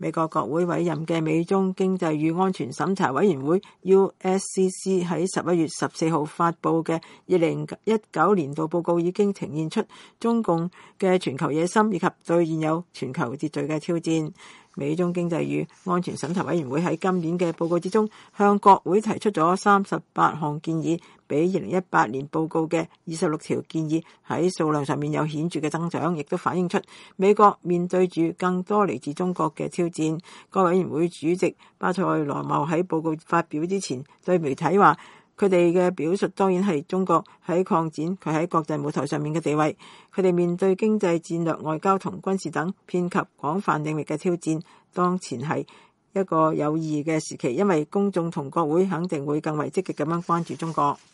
美國國會委任嘅美中經濟與安全審查委員會 USCC 喺11月14號發布嘅2019年度報告已經呈現出中共嘅全球野心以及對現有全球秩序嘅挑戰。美中經濟與安全審查委員會喺今年嘅報告之中，向國會提出咗38項建議，比2018年報告嘅26條建議喺數量上面有顯著嘅增長，亦都反映出美國面對住更多嚟自中國嘅挑戰。該委員會主席巴塞羅茂喺報告發表之前對媒體話，佢哋嘅表述當然係中國喺擴展佢喺國際舞台上面嘅地位，佢哋面對經濟、戰略、外交同軍事等遍及廣泛領域嘅挑戰，當前係一個有意義嘅時期，因為公眾同國會肯定會更為積極咁樣關注中國。